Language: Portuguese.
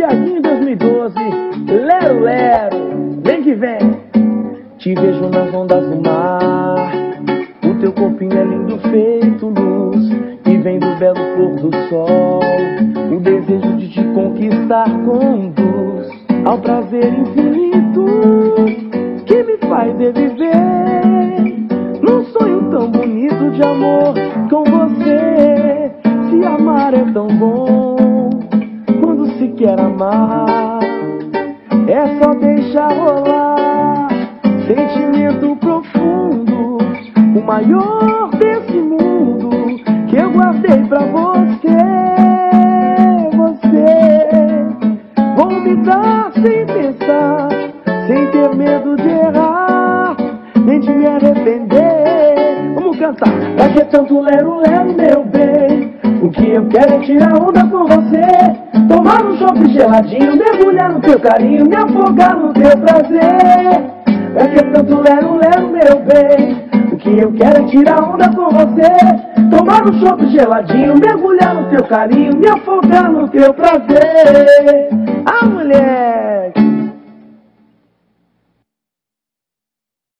Tiaguinho 2012, Lero Lero, vem que vem. Te vejo nas ondas do mar, o teu corpinho é lindo feito luz, e vem do belo pôr do sol. O desejo de te conquistar conduz ao prazer infinito que me faz reviver num sonho tão bonito de amor com você. Se amar é tão bom quando se quer amar, é só deixar rolar sentimento profundo, o maior desse mundo que eu guardei pra você. Vou me dar sem pensar, sem ter medo de errar, nem de me arrepender. Vamos cantar. Pra que tanto lero, lero, meu bem? O que eu quero é tirar onda com você, tomar um chope geladinho, mergulhar no teu carinho, me afogar no teu prazer. Pra que tanto lero, lero, meu bem? O que eu quero é tirar onda com você, tomar um chope geladinho, mergulhar no teu carinho, me afogar no teu prazer. Ah, mulher!